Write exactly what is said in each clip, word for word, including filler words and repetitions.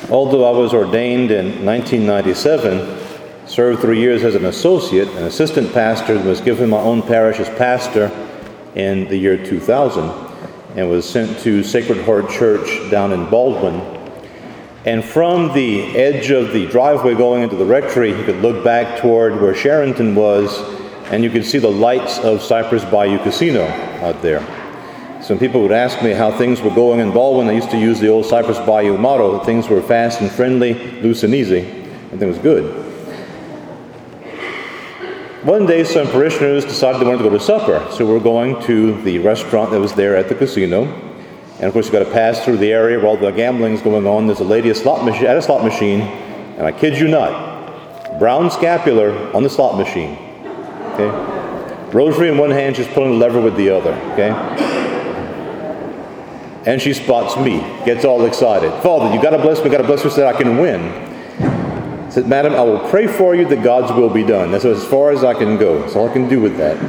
Although I was ordained in nineteen ninety-seven, served three years as an associate, an assistant pastor, and was given my own parish as pastor in the year two thousand, and was sent to Sacred Heart Church down in Baldwin. And from the edge of the driveway going into the rectory, you could look back toward where Sherrington was, and you could see the lights of Cypress Bayou Casino out there. Some people would ask me how things were going in Baldwin. I used to use the old Cypress Bayou motto, that things were fast and friendly, loose and easy. Everything was good. One day, some parishioners decided they wanted to go to supper, so we're going to the restaurant that was there at the casino. And of course, you've got to pass through the area where all the gambling's going on. There's a lady a slot machi- at a slot machine, and I kid you not, brown scapular on the slot machine. Okay, rosary in one hand, she's pulling the lever with the other. Okay, and she spots me, gets all excited. Father, you got to bless me, got to bless me so that I can win. Said, Madam, I will pray for you that God's will be done. That's as far as I can go. That's all I can do with that.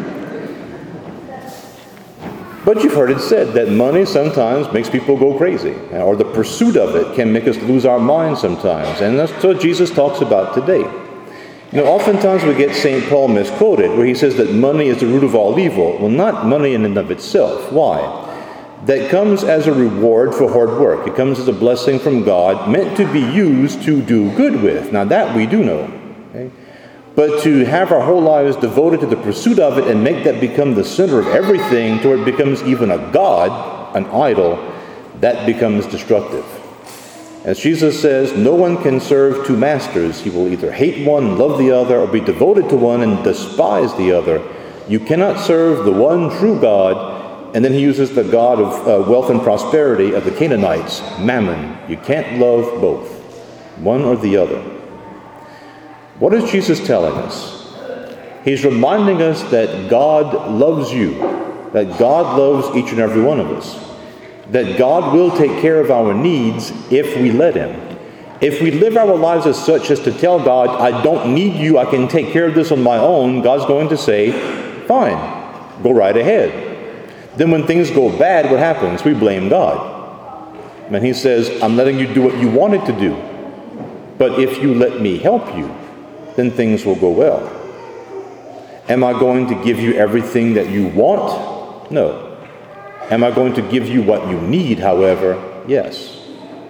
But you've heard it said that money sometimes makes people go crazy, or the pursuit of it can make us lose our minds sometimes. And that's what Jesus talks about today. You know, oftentimes we get Saint Paul misquoted, where he says that money is the root of all evil. Well, not money in and of itself. Why? That comes as a reward for hard work. It comes as a blessing from God, meant to be used to do good with. Now that we do know. Okay? But to have our whole lives devoted to the pursuit of it and make that become the center of everything to where it becomes even a god, an idol, that becomes destructive. As Jesus says, no one can serve two masters. He will either hate one and love the other, or be devoted to one and despise the other. You cannot serve the one true God. And then he uses the god of uh, wealth and prosperity of the Canaanites, Mammon. You can't love both, one or the other. What is Jesus telling us? He's reminding us that God loves you, that God loves each and every one of us, that God will take care of our needs if we let him. If we live our lives as such as to tell God, I don't need you, I can take care of this on my own, God's going to say, fine, go right ahead. Then when things go bad, what happens? We blame God. And he says, I'm letting you do what you wanted to do. But if you let me help you, then things will go well. Am I going to give you everything that you want? No. Am I going to give you what you need, however? Yes.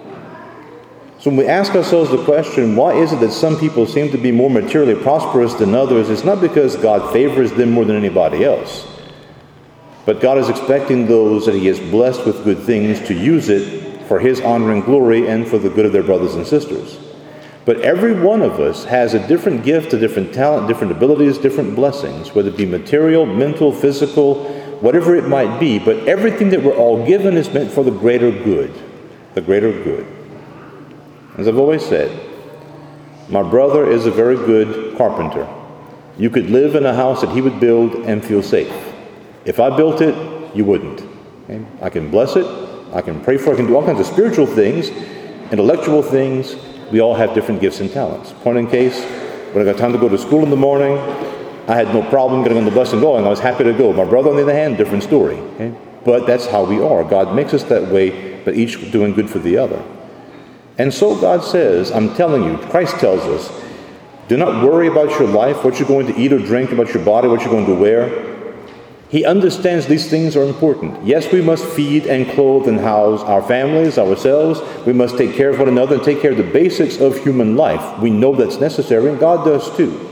So when we ask ourselves the question, why is it that some people seem to be more materially prosperous than others? It's not because God favors them more than anybody else. But God is expecting those that he has blessed with good things to use it for his honor and glory and for the good of their brothers and sisters. But every one of us has a different gift, a different talent, different abilities, different blessings, whether it be material, mental, physical, whatever it might be. But everything that we're all given is meant for the greater good, the greater good. As I've always said, my brother is a very good carpenter. You could live in a house that he would build and feel safe. If I built it, you wouldn't. Okay? I can bless it. I can pray for it. I can do all kinds of spiritual things, intellectual things. We all have different gifts and talents. Point in case, when I got time to go to school in the morning, I had no problem getting on the bus and going. I was happy to go. My brother, on the other hand, different story. Okay? But that's how we are. God makes us that way, but each doing good for the other. And so God says, I'm telling you, Christ tells us, do not worry about your life, what you're going to eat or drink, about your body, what you're going to wear. He understands these things are important. Yes, we must feed and clothe and house our families, ourselves. We must take care of one another and take care of the basics of human life. We know that's necessary, and God does too.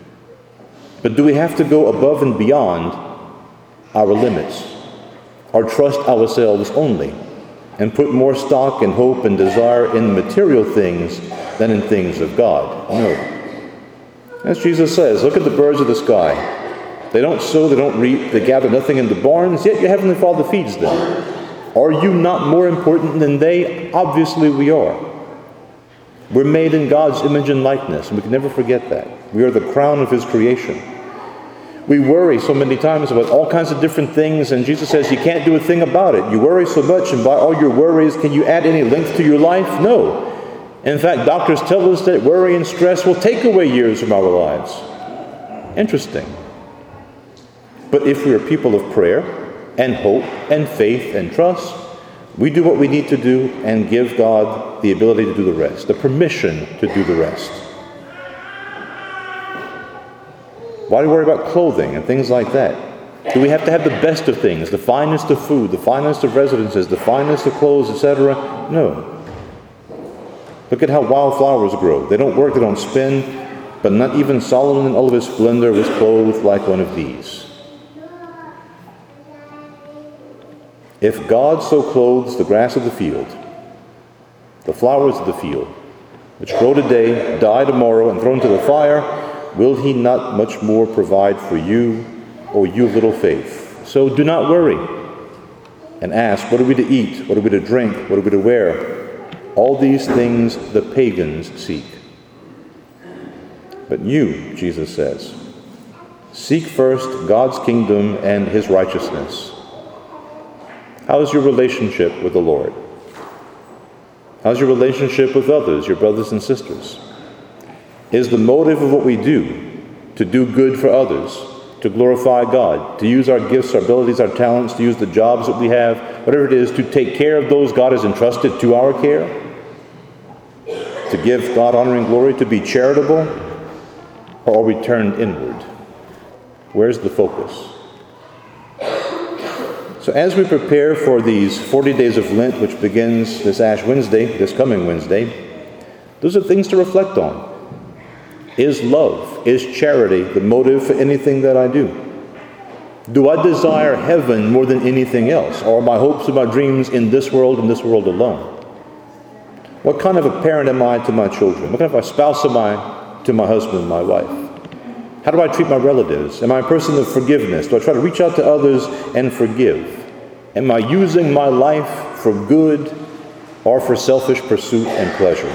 But do we have to go above and beyond our limits, or trust ourselves only, and put more stock and hope and desire in material things than in things of God? No. As Jesus says, look at the birds of the sky. They don't sow, they don't reap, they gather nothing in the barns, yet your heavenly Father feeds them. Are you not more important than they? Obviously we are. We're made in God's image and likeness, and we can never forget that. We are the crown of his creation. We worry so many times about all kinds of different things, and Jesus says you can't do a thing about it. You worry so much, and by all your worries, can you add any length to your life? No. In fact, doctors tell us that worry and stress will take away years from our lives. Interesting. But if we are people of prayer and hope and faith and trust, We do what we need to do and give God the ability to do the rest, the permission to do the rest. Why do we worry about clothing and things like that? Do we have to have the best of things, the finest of food, the finest of residences, the finest of clothes, et cetera? No. Look at how wildflowers grow. They don't work, they don't spin, but not even Solomon in all of his splendor was clothed like one of these. If God so clothes the grass of the field, the flowers of the field, which grow today, die tomorrow, and thrown into the fire, will he not much more provide for you, O you of little faith? So do not worry and ask, what are we to eat? What are we to drink? What are we to wear? All these things the pagans seek. But you, Jesus says, seek first God's kingdom and his righteousness. How's your relationship with the Lord? How's your relationship with others, your brothers and sisters? Is the motive of what we do to do good for others, to glorify God, to use our gifts, our abilities, our talents, to use the jobs that we have, whatever it is, to take care of those God has entrusted to our care, to give God honor and glory, to be charitable, or are we turned inward? Where's the focus? So as we prepare for these forty days of Lent, which begins this Ash Wednesday, this coming Wednesday, those are things to reflect on. Is love, is charity the motive for anything that I do? Do I desire heaven more than anything else? Or are my hopes and my dreams in this world and this world alone? What kind of a parent am I to my children? What kind of a spouse am I to my husband, my wife? How do I treat my relatives? Am I a person of forgiveness? Do I try to reach out to others and forgive? Am I using my life for good or for selfish pursuit and pleasure?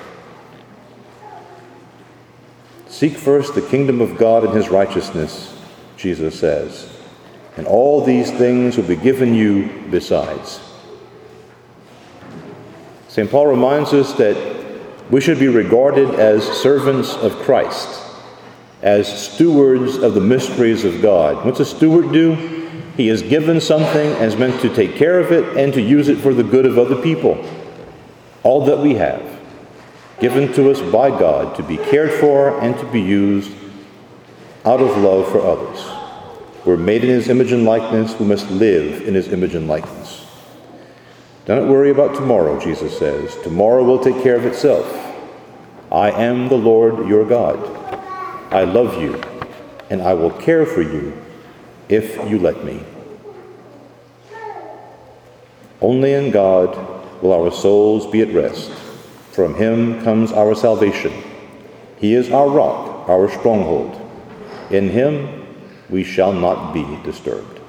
Seek first the kingdom of God and his righteousness, Jesus says, and all these things will be given you besides. Saint Paul reminds us that we should be regarded as servants of Christ, as stewards of the mysteries of God. What's a steward do? He is given something and is meant to take care of it and to use it for the good of other people. All that we have, given to us by God to be cared for and to be used out of love for others. We're made in his image and likeness. We must live in his image and likeness. Don't worry about tomorrow, Jesus says. Tomorrow will take care of itself. I am the Lord your God. I love you, and I will care for you if you let me. Only in God will our souls be at rest. From him comes our salvation. He is our rock, our stronghold. In him we shall not be disturbed.